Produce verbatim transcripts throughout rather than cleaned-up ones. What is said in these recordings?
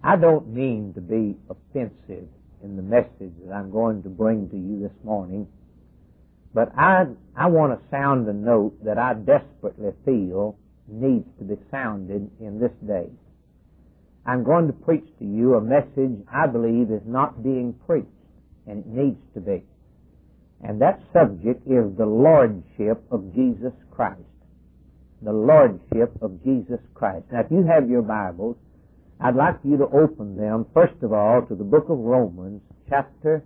I don't mean to be offensive in the message that I'm going to bring to you this morning, but I, I want to sound a note that I desperately feel needs to be sounded in this day. I'm going to preach to you a message I believe is not being preached, and it needs to be. And that subject is the Lordship of Jesus Christ. The Lordship of Jesus Christ. Now, if you have your Bibles, I'd like you to open them, first of all, to the book of Romans, chapter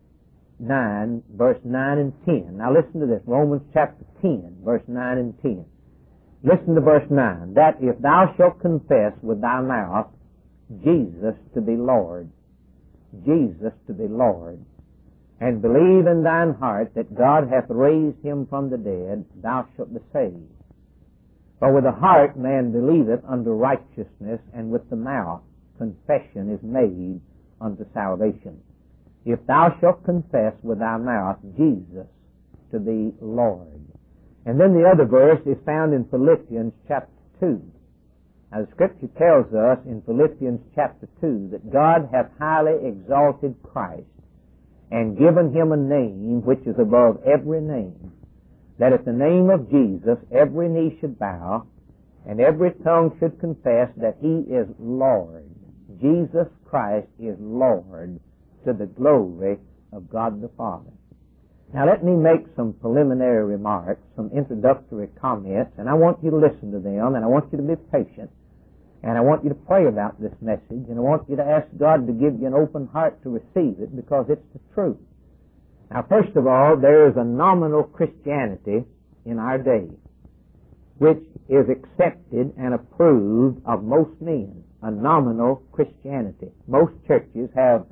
nine, verse nine and ten. Now, listen to this. Romans chapter ten, verse nine and ten. Listen to verse nine. That if thou shalt confess with thy mouth Jesus to be Lord, Jesus to be Lord, and believe in thine heart that God hath raised him from the dead, thou shalt be saved. For with the heart man believeth unto righteousness, and with the mouth confession is made unto salvation. If thou shalt confess with thy mouth Jesus to be Lord. And then the other verse is found in Philippians chapter two. Now the Scripture tells us in Philippians chapter two that God hath highly exalted Christ and given him a name which is above every name, that at the name of Jesus every knee should bow and every tongue should confess that he is Lord. Jesus Christ is Lord, to the glory of God the Father. Now let me make some preliminary remarks, some introductory comments, and I want you to listen to them, and I want you to be patient, and I want you to pray about this message, and I want you to ask God to give you an open heart to receive it, because it's the truth. Now, first of all, there is a nominal Christianity in our day, which is accepted and approved of most men. A nominal Christianity. Most churches have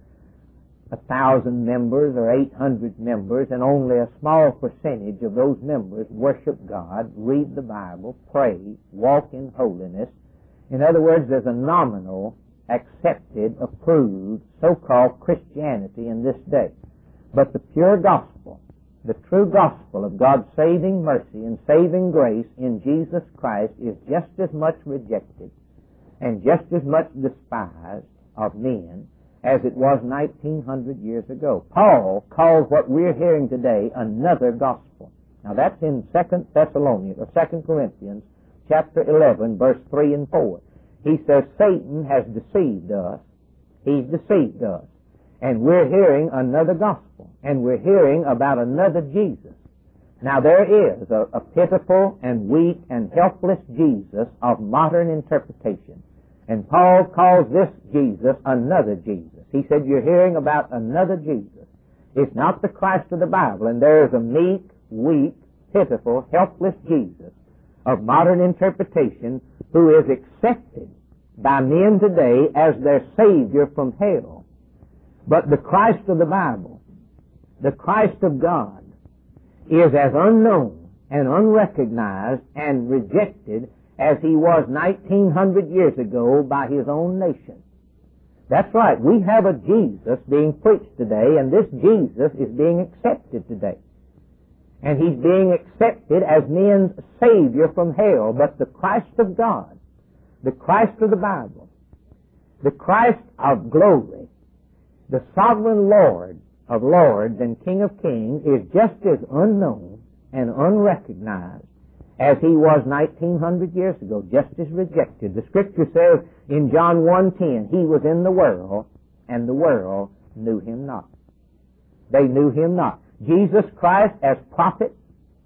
a thousand members or eight hundred members, and only a small percentage of those members worship God, read the Bible, pray, walk in holiness. In other words, there's a nominal, accepted, approved, so-called Christianity in this day. But the pure gospel, the true gospel of God's saving mercy and saving grace in Jesus Christ is just as much rejected and just as much despised of men as it was nineteen hundred years ago. Paul calls what we're hearing today another gospel. Now that's in Second Thessalonians, or Second Corinthians, chapter eleven, verse three and four. He says, Satan has deceived us. He's deceived us. And we're hearing another gospel. And we're hearing about another Jesus. Now there is a, a pitiful and weak and helpless Jesus of modern interpretation. And Paul calls this Jesus another Jesus. He said, you're hearing about another Jesus. It's not the Christ of the Bible. And there is a meek, weak, pitiful, helpless Jesus of modern interpretation who is accepted by men today as their Savior from hell. But the Christ of the Bible, the Christ of God, is as unknown and unrecognized and rejected as he was nineteen hundred years ago by his own nation. That's right. We have a Jesus being preached today, and this Jesus is being accepted today. And he's being accepted as men's Savior from hell. But the Christ of God, the Christ of the Bible, the Christ of glory, the sovereign Lord of lords and King of kings is just as unknown and unrecognized as he was nineteen hundred years ago, just as rejected. The Scripture says in John one ten, he was in the world, and the world knew him not. They knew him not. Jesus Christ as prophet,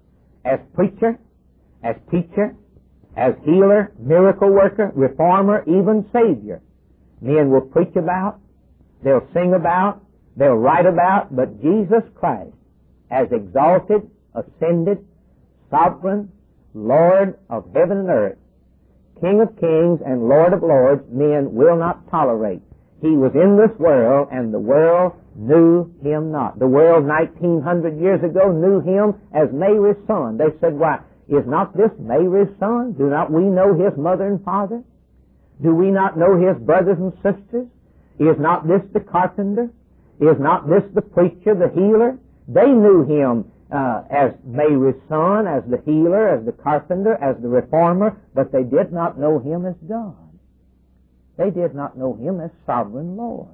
as preacher, as teacher, as healer, miracle worker, reformer, even Savior, men will preach about, they'll sing about, they'll write about, but Jesus Christ as exalted, ascended, sovereign, Lord of heaven and earth, King of kings and Lord of lords, men will not tolerate. He was in this world, and the world knew him not. The world nineteen hundred years ago knew him as Mary's son. They said, why, is not this Mary's son? Do not we know his mother and father? Do we not know his brothers and sisters? Is not this the carpenter? Is not this the preacher, the healer? They knew him uh, as Mary's son, as the healer, as the carpenter, as the reformer, but they did not know him as God. They did not know Him as sovereign Lord.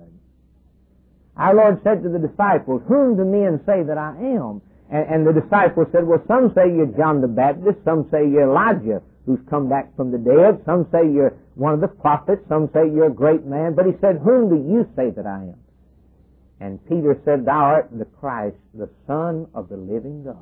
Our Lord said to the disciples, "Whom do men say that I am?" And, and the disciples said, "Well, some say you're John the Baptist, some say you're Elijah who's come back from the dead, some say you're one of the prophets, some say you're a great man." But He said, "Whom do you say that I am?" And Peter said, "Thou art the Christ, the Son of the living God."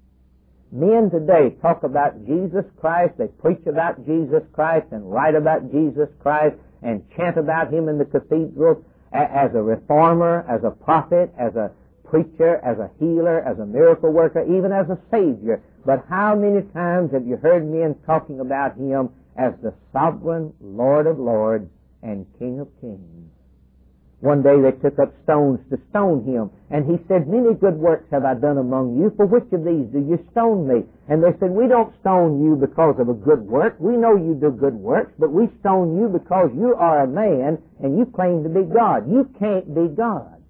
Men today talk about Jesus Christ, they preach about Jesus Christ and write about Jesus Christ and chant about Him in the cathedrals as a reformer, as a prophet, as a preacher, as a healer, as a miracle worker, even as a Savior. But how many times have you heard men talking about Him as the sovereign Lord of lords and King of kings? One day they took up stones to stone Him, and He said, "Many good works have I done among you. For which of these do you stone me?" And they said, "We don't stone you because of a good work. We know you do good works, but we stone you because you are a man and you claim to be God. You can't be God.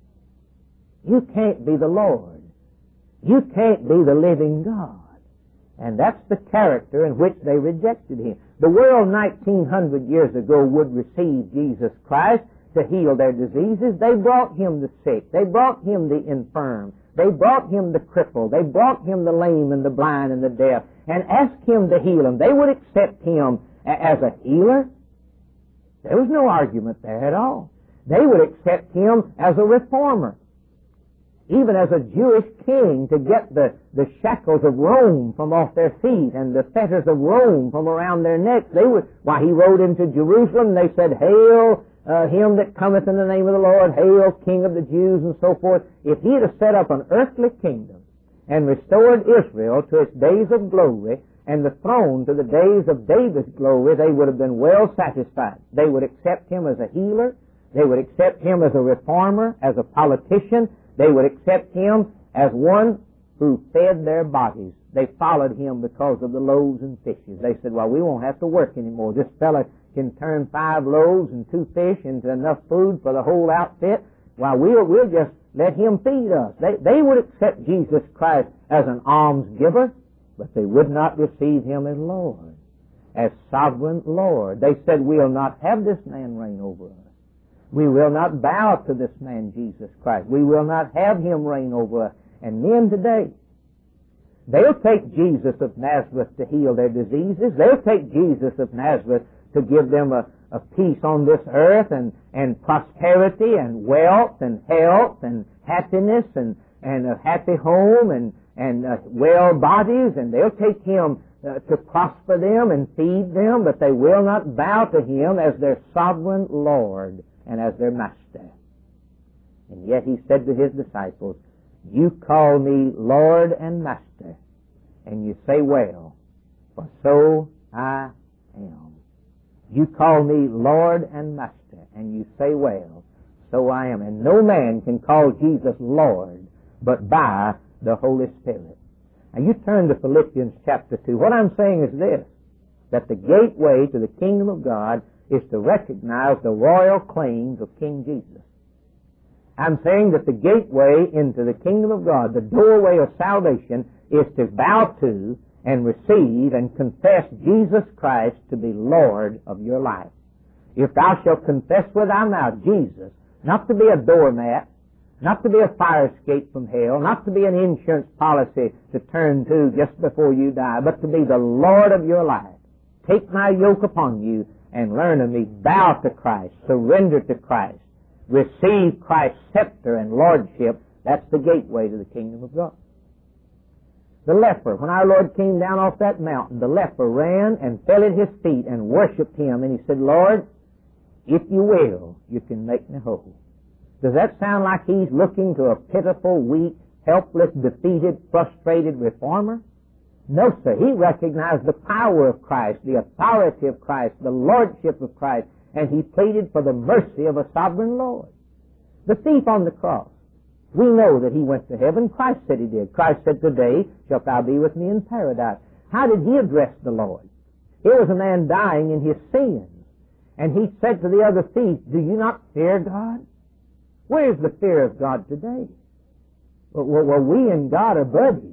You can't be the Lord. You can't be the living God." And that's the character in which they rejected Him. The world nineteen hundred years ago would receive Jesus Christ to heal their diseases. They brought Him the sick. They brought Him the infirm. They brought Him the crippled. They brought Him the lame and the blind and the deaf and asked Him to heal them. They would accept Him as a healer. There was no argument there at all. They would accept Him as a reformer. Even as a Jewish king, to get the, the shackles of Rome from off their feet and the fetters of Rome from around their necks. They would, why, He rode into Jerusalem, they said, "Hail, uh, Him that cometh in the name of the Lord, hail, King of the Jews," and so forth. If He had set up an earthly kingdom and restored Israel to its days of glory and the throne to the days of David's glory, they would have been well satisfied. They would accept Him as a healer. They would accept Him as a reformer, as a politician. They would accept Him as one who fed their bodies. They followed Him because of the loaves and fishes. They said, "Well, we won't have to work anymore. This fella can turn five loaves and two fish into enough food for the whole outfit. Well, we'll, we'll just let Him feed us." They, they would accept Jesus Christ as an alms giver, but they would not receive Him as Lord, as sovereign Lord. They said, "We'll not have this man reign over us. We will not bow to this man, Jesus Christ. We will not have Him reign over us." And men today, they'll take Jesus of Nazareth to heal their diseases. They'll take Jesus of Nazareth to give them a, a peace on this earth and, and prosperity and wealth and health and happiness and, and a happy home and, and uh, well bodies. And they'll take Him uh, to prosper them and feed them, but they will not bow to Him as their sovereign Lord and as their master. And yet He said to His disciples, "You call me Lord and Master, and you say well, for so I am." You call me Lord and Master, and you say well, so I am. And no man can call Jesus Lord but by the Holy Spirit. Now you turn to Philippians chapter two. What I'm saying is this, that the gateway to the kingdom of God is to recognize the royal claims of King Jesus. I'm saying that the gateway into the kingdom of God, the doorway of salvation, is to bow to and receive and confess Jesus Christ to be Lord of your life. If thou shalt confess with thy mouth Jesus, not to be a doormat, not to be a fire escape from hell, not to be an insurance policy to turn to just before you die, but to be the Lord of your life. Take my yoke upon you and learn of me. Bow to Christ. Surrender to Christ. Receive Christ's scepter and lordship. That's the gateway to the kingdom of God. The leper, when our Lord came down off that mountain, the leper ran and fell at His feet and worshipped Him. And he said, "Lord, if you will, you can make me whole." Does that sound like he's looking to a pitiful, weak, helpless, defeated, frustrated reformer? No, sir. He recognized the power of Christ, the authority of Christ, the lordship of Christ, and he pleaded for the mercy of a sovereign Lord. The thief on the cross, we know that he went to heaven. Christ said he did. Christ said, "Today shalt thou be with me in paradise." How did he address the Lord? Here was a man dying in his sins, and he said to the other thief, "Do you not fear God?" Where is the fear of God today? Well, well, we and God are buddies.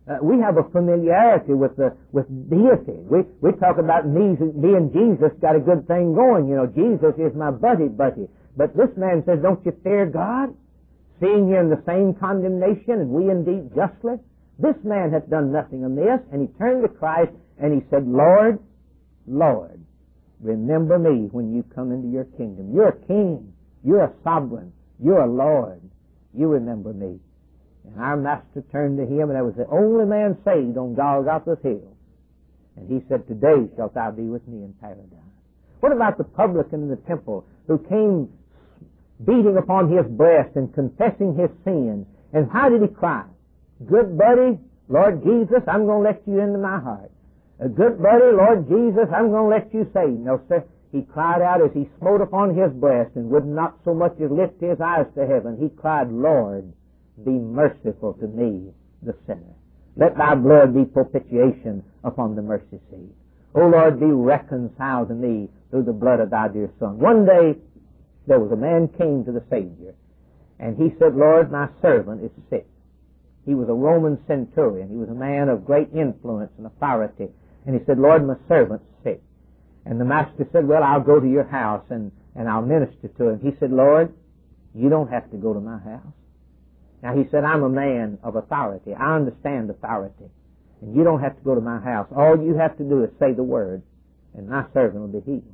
Uh, we have a familiarity with the with deity. We we talk about me, me and Jesus got a good thing going. You know, Jesus is my buddy, buddy. But this man says, don't you fear God, seeing you in the same condemnation, and we indeed justly? This man hath done nothing amiss, and he turned to Christ and he said, Lord, Lord, remember me when you come into your kingdom. You're a king. You're a sovereign. You're a Lord. You remember me. And our master turned to him, and that was the only man saved on Golgotha's hill. And he said, today shalt thou be with me in paradise. What about the publican in the temple who came beating upon his breast and confessing his sins? And how did he cry? Good buddy, Lord Jesus, I'm going to let you into my heart. A good buddy, Lord Jesus, I'm going to let you save. No, sir. He cried out as he smote upon his breast and would not so much as lift his eyes to heaven. He cried, Lord, be merciful to me, the sinner. Let thy blood be propitiation upon the mercy seat. O Lord, be reconciled to me through the blood of thy dear Son. One day, there was a man came to the Savior, and he said, Lord, my servant is sick. He was a Roman centurion. He was a man of great influence and authority. And he said, Lord, my servant's sick. And the master said, well, I'll go to your house and, and I'll minister to him. He said, Lord, you don't have to go to my house. Now, he said, I'm a man of authority. I understand authority. And you don't have to go to my house. All you have to do is say the word, and my servant will be healed.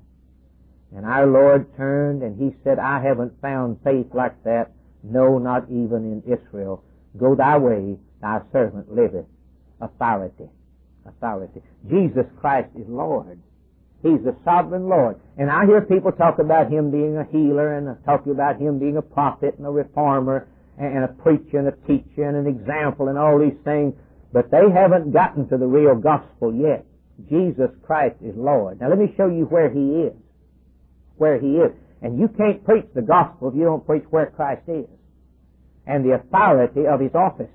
And our Lord turned, and he said, I haven't found faith like that, no, not even in Israel. Go thy way, thy servant liveth. Authority. Authority. Jesus Christ is Lord. He's the sovereign Lord. And I hear people talk about him being a healer, and talk about him being a prophet and a reformer and a preacher and a teacher and an example and all these things, but they haven't gotten to the real gospel yet. Jesus Christ is Lord. Now let me show you where he is. Where he is. And you can't preach the gospel if you don't preach where Christ is and the authority of his office.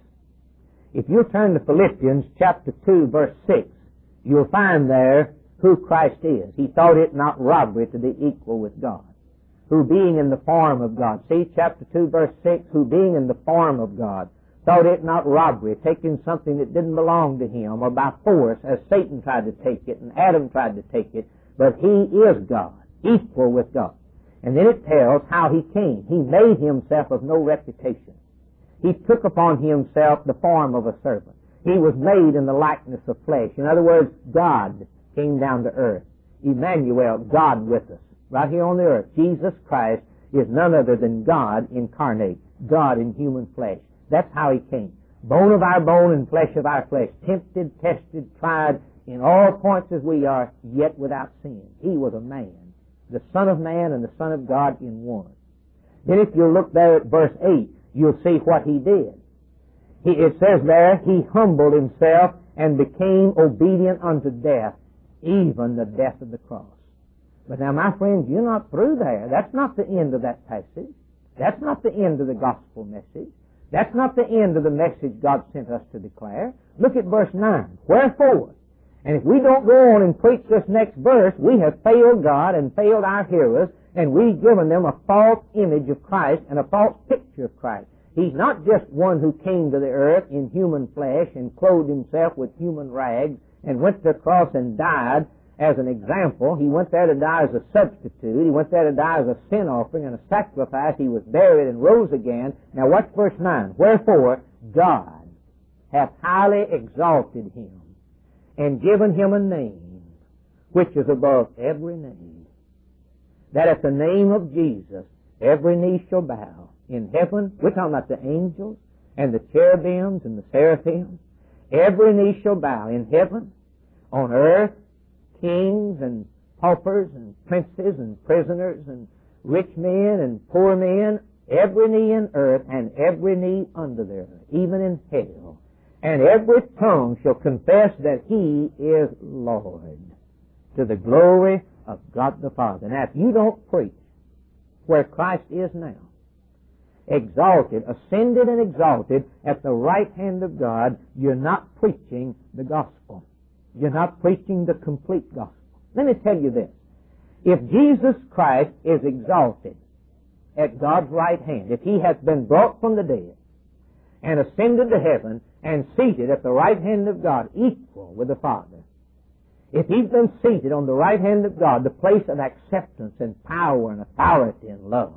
If you turn to Philippians chapter two, verse six, you'll find there who Christ is. He thought it not robbery to be equal with God. Who being in the form of God. See, chapter two, verse six, who being in the form of God, thought it not robbery, taking something that didn't belong to him, or by force, as Satan tried to take it, and Adam tried to take it, but he is God, equal with God. And then it tells how he came. He made himself of no reputation. He took upon himself the form of a servant. He was made in the likeness of flesh. In other words, God came down to earth. Emmanuel, God with us. Right here on the earth, Jesus Christ is none other than God incarnate, God in human flesh. That's how he came. Bone of our bone and flesh of our flesh, tempted, tested, tried in all points as we are, yet without sin. He was a man, the Son of Man and the Son of God in one. Then if you look there at verse eight, you'll see what he did. He, it says there, he humbled himself and became obedient unto death, even the death of the cross. But now, my friends, you're not through there. That's not the end of that passage. That's not the end of the gospel message. That's not the end of the message God sent us to declare. Look at verse nine. Wherefore? And if we don't go on and preach this next verse, we have failed God and failed our hearers, and we've given them a false image of Christ and a false picture of Christ. He's not just one who came to the earth in human flesh and clothed himself with human rags and went to the cross and died as an example. He went there to die as a substitute. He went there to die as a sin offering and a sacrifice. He was buried and rose again. Now watch verse nine. Wherefore God hath highly exalted him and given him a name which is above every name, that at the name of Jesus every knee shall bow in heaven. We're talking about the angels and the cherubims and the seraphim. Every knee shall bow in heaven, on earth, kings and paupers and princes and prisoners and rich men and poor men, every knee in earth and every knee under the earth, even in hell. And every tongue shall confess that he is Lord, to the glory of God the Father. Now, if you don't preach where Christ is now, exalted, ascended and exalted at the right hand of God, you're not preaching the gospel. You're not preaching the complete gospel. Let me tell you this. If Jesus Christ is exalted at God's right hand, if he has been brought from the dead and ascended to heaven, and seated at the right hand of God, equal with the Father, if He's been seated on the right hand of God, the place of acceptance and power and authority and love,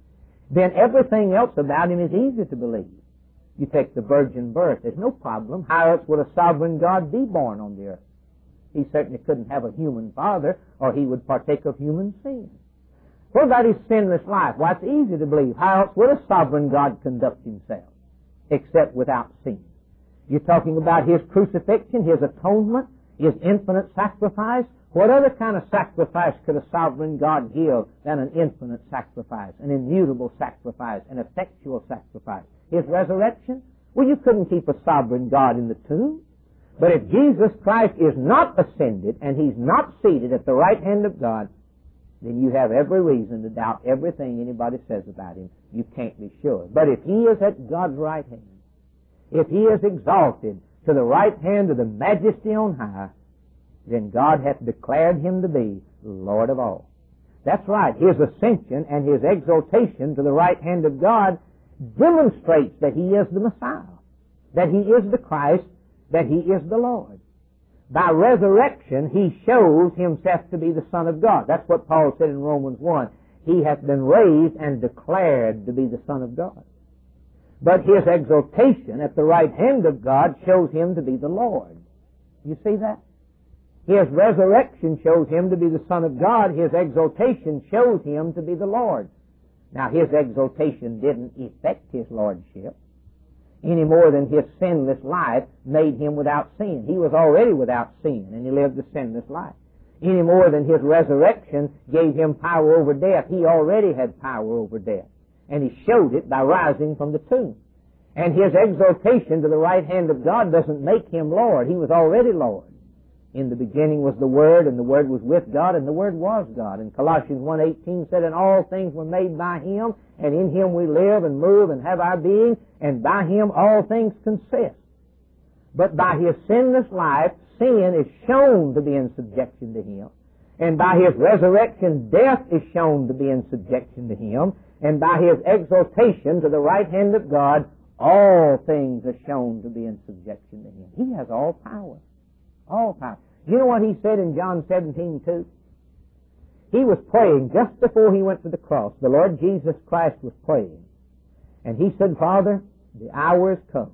then everything else about Him is easy to believe. You take the virgin birth, there's no problem. How else would a sovereign God be born on the earth? He certainly couldn't have a human father, or He would partake of human sin. What about His sinless life? Well, it's easy to believe. How else would a sovereign God conduct Himself, except without sin? You're talking about His crucifixion, His atonement, His infinite sacrifice. What other kind of sacrifice could a sovereign God give than an infinite sacrifice, an immutable sacrifice, an effectual sacrifice? His resurrection? Well, you couldn't keep a sovereign God in the tomb. But if Jesus Christ is not ascended and He's not seated at the right hand of God, then you have every reason to doubt everything anybody says about Him. You can't be sure. But if He is at God's right hand, if He is exalted to the right hand of the Majesty on high, then God hath declared Him to be Lord of all. That's right. His ascension and His exaltation to the right hand of God demonstrates that He is the Messiah, that He is the Christ, that He is the Lord. By resurrection, He shows Himself to be the Son of God. That's what Paul said in Romans one. He hath been raised and declared to be the Son of God. But His exaltation at the right hand of God shows Him to be the Lord. You see that? His resurrection shows Him to be the Son of God. His exaltation shows Him to be the Lord. Now, His exaltation didn't effect His lordship any more than His sinless life made Him without sin. He was already without sin, and He lived a sinless life. Any more than His resurrection gave Him power over death. He already had power over death, and He showed it by rising from the tomb. And His exaltation to the right hand of God doesn't make Him Lord. He was already Lord. In the beginning was the Word, and the Word was with God, and the Word was God. And Colossians one eighteen said, and all things were made by Him, and in Him we live and move and have our being, and by Him all things consist. But by His sinless life, sin is shown to be in subjection to Him. And by His resurrection, death is shown to be in subjection to Him. And by His exaltation to the right hand of God, all things are shown to be in subjection to Him. He has all power. All power. You know what He said in John seventeen two? He was praying just before He went to the cross. The Lord Jesus Christ was praying. And He said, Father, the hour is come.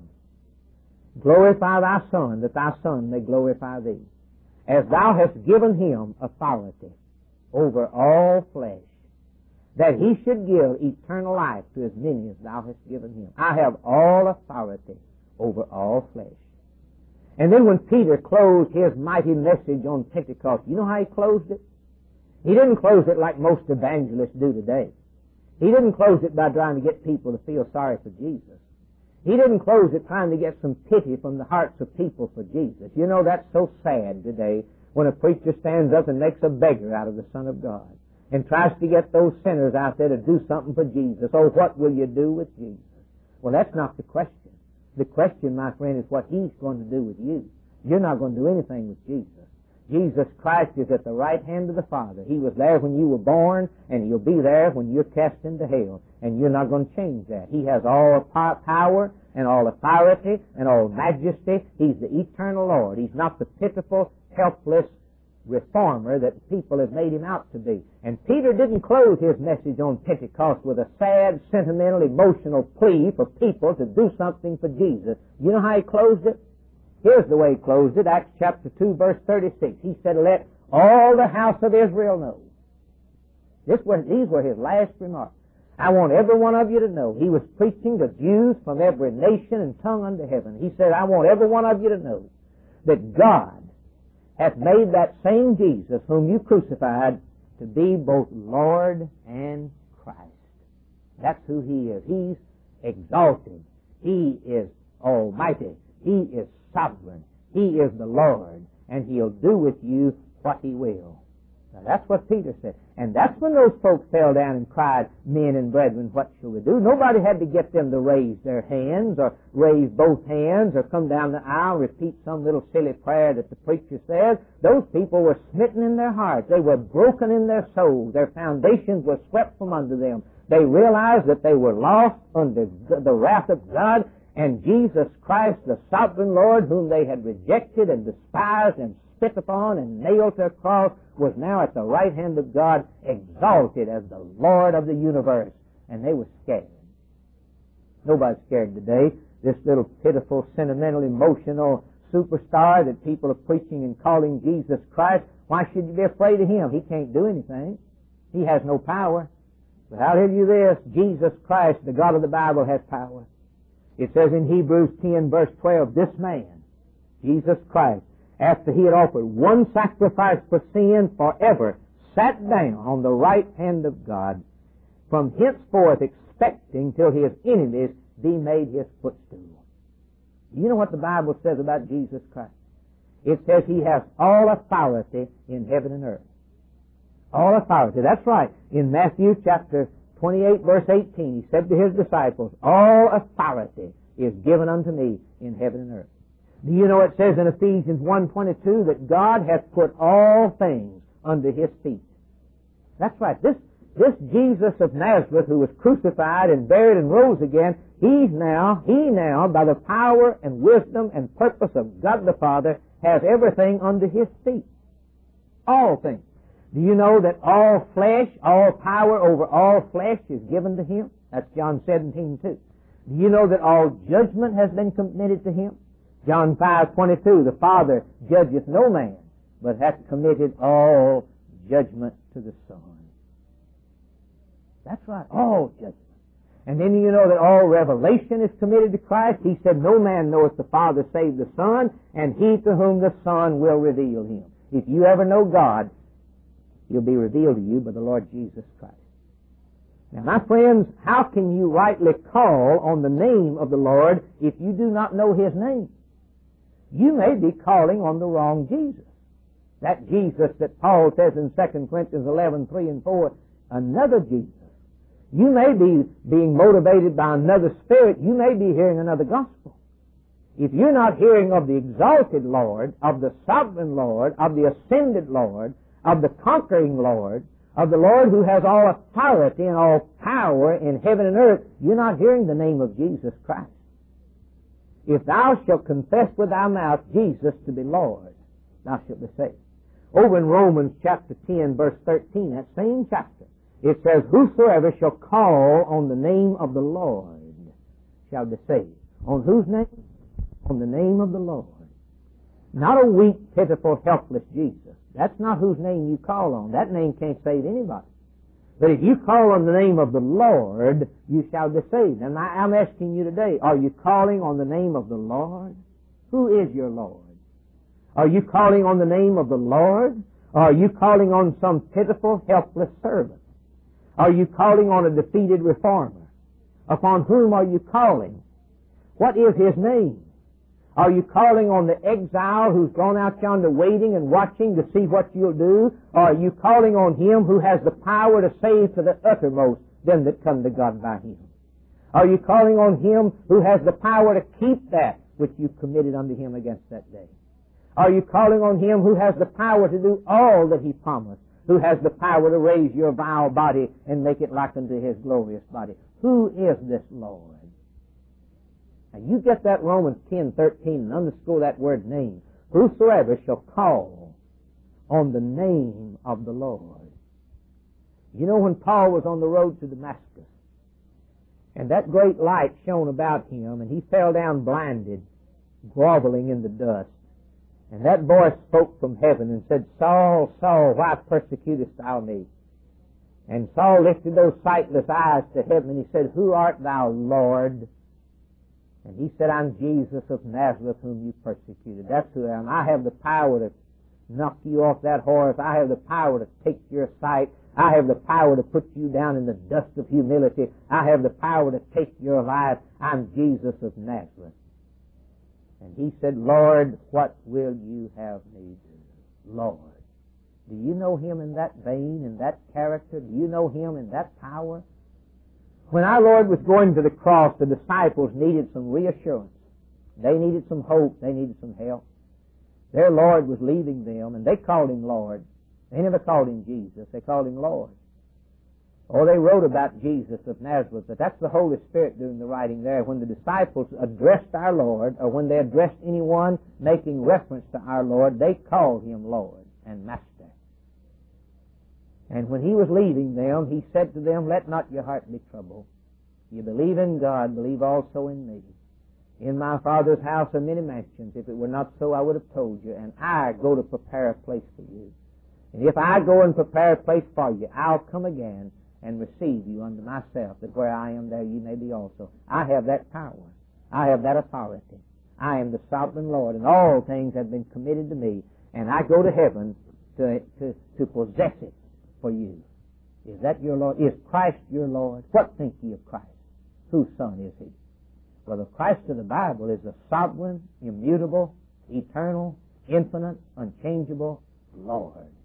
Glorify Thy Son, that Thy Son may glorify Thee, as Thou hast given Him authority over all flesh, that He should give eternal life to as many as Thou hast given Him. I have all authority over all flesh. And then when Peter closed his mighty message on Pentecost, you know how he closed it? He didn't close it like most evangelists do today. He didn't close it by trying to get people to feel sorry for Jesus. He didn't close it trying to get some pity from the hearts of people for Jesus. You know, that's so sad today when a preacher stands up and makes a beggar out of the Son of God and tries to get those sinners out there to do something for Jesus. Oh, what will you do with Jesus? Well, that's not the question. The question, my friend, is what He's going to do with you. You're not going to do anything with Jesus. Jesus Christ is at the right hand of the Father. He was there when you were born, and He'll be there when you're cast into hell. And you're not going to change that. He has all power and all authority and all majesty. He's the eternal Lord. He's not the pitiful, helpless reformer that people have made Him out to be. And Peter didn't close his message on Pentecost with a sad, sentimental, emotional plea for people to do something for Jesus. You know how he closed it? Here's the way he closed it, Acts chapter two, verse thirty-six. He said, let all the house of Israel know. This was, these were his last remarks. I want every one of you to know. He was preaching to Jews from every nation and tongue under heaven. He said, I want every one of you to know that God hath made that same Jesus whom you crucified to be both Lord and Christ. That's who He is. He's exalted. He is almighty. He is sovereign. He is the Lord, and He'll do with you what He will. Now, that's what Peter said. And that's when those folks fell down and cried, men and brethren, what shall we do? Nobody had to get them to raise their hands or raise both hands or come down the aisle, repeat some little silly prayer that the preacher says. Those people were smitten in their hearts. They were broken in their souls. Their foundations were swept from under them. They realized that they were lost under the wrath of God, And Jesus Christ, the sovereign Lord, whom they had rejected and despised and spit upon and nailed to a cross, was now at the right hand of God, exalted as the Lord of the universe. And they were scared. Nobody's scared today. This little pitiful, sentimental, emotional superstar that people are preaching and calling Jesus Christ, why should you be afraid of him? He can't do anything. He has no power. But I'll tell you this, Jesus Christ, the God of the Bible, has power. It says in Hebrews ten, verse twelve, this man, Jesus Christ, after he had offered one sacrifice for sin forever, sat down on the right hand of God, from henceforth expecting till his enemies be made his footstool. You know what the Bible says about Jesus Christ? It says he has all authority in heaven and earth. All authority. That's right. In Matthew chapter twenty-eight, verse eighteen, he said to his disciples, all authority is given unto me in heaven and earth. Do you know it says in Ephesians one twenty-two that God hath put all things under his feet? That's right. This, this Jesus of Nazareth, who was crucified and buried and rose again, he's now, he now, by the power and wisdom and purpose of God the Father, has everything under his feet. All things. Do you know that all flesh, all power over all flesh is given to him? That's John seventeen two. Do you know that all judgment has been committed to him? John five twenty-two, the Father judgeth no man, but hath committed all judgment to the Son. That's right, all judgment. And then you know that all revelation is committed to Christ. He said, no man knoweth the Father save the Son, and he to whom the Son will reveal him. If you ever know God, he'll be revealed to you by the Lord Jesus Christ. Now, my friends, how can you rightly call on the name of the Lord if you do not know his name? You may be calling on the wrong Jesus. That Jesus that Paul says in Second Corinthians eleven, three and four, another Jesus. You may be being motivated by another spirit. You may be hearing another gospel. If you're not hearing of the exalted Lord, of the sovereign Lord, of the ascended Lord, of the conquering Lord, of the Lord who has all authority and all power in heaven and earth, you're not hearing the name of Jesus Christ. If thou shalt confess with thy mouth Jesus to be Lord, thou shalt be saved. Over in Romans chapter ten, verse thirteen, that same chapter, it says, whosoever shall call on the name of the Lord shall be saved. On whose name? On the name of the Lord. Not a weak, pitiful, helpless Jesus. That's not whose name you call on. That name can't save anybody. But if you call on the name of the Lord, you shall be saved. And I, I'm asking you today, are you calling on the name of the Lord? Who is your Lord? Are you calling on the name of the Lord? Or are you calling on some pitiful, helpless servant? Are you calling on a defeated reformer? Upon whom are you calling? What is his name? Are you calling on the exile who's gone out yonder waiting and watching to see what you'll do? Or are you calling on him who has the power to save to the uttermost them that come to God by him? Are you calling on him who has the power to keep that which you've committed unto him against that day? Are you calling on him who has the power to do all that he promised? Who has the power to raise your vile body and make it like unto his glorious body? Who is this Lord? Now you get that Romans ten thirteen and underscore that word name. Whosoever shall call on the name of the Lord. You know when Paul was on the road to Damascus, and that great light shone about him, and he fell down blinded, groveling in the dust. And that voice spoke from heaven and said, Saul, Saul, why persecutest thou me? And Saul lifted those sightless eyes to heaven, and he said, Who art thou, Lord? And he said, I'm Jesus of Nazareth, whom you persecuted. That's who I am. I have the power to knock you off that horse. I have the power to take your sight. I have the power to put you down in the dust of humility. I have the power to take your life. I'm Jesus of Nazareth. And he said, Lord, what will you have me do? Lord. Do you know him in that vein, in that character? Do you know him in that power? When our Lord was going to the cross, the disciples needed some reassurance. They needed some hope. They needed some help. Their Lord was leaving them, and they called him Lord. They never called him Jesus. They called him Lord. Oh, they wrote about Jesus of Nazareth, but that's the Holy Spirit doing the writing there. When the disciples addressed our Lord, or when they addressed anyone making reference to our Lord, they called Him Lord and Master. And when He was leaving them, He said to them, "Let not your heart be troubled. You believe in God, believe also in me. In my Father's house are many mansions. If it were not so, I would have told you. And I go to prepare a place for you. And if I go and prepare a place for you, I'll come again and receive you unto myself, that where I am, there you may be also." I have that power. I have that authority. I am the sovereign Lord, and all things have been committed to me, and I go to heaven to, to, to possess it for you. Is that your Lord? Is Christ your Lord? What think ye of Christ? Whose son is He? Well, the Christ of the Bible is the sovereign, immutable, eternal, infinite, unchangeable Lord.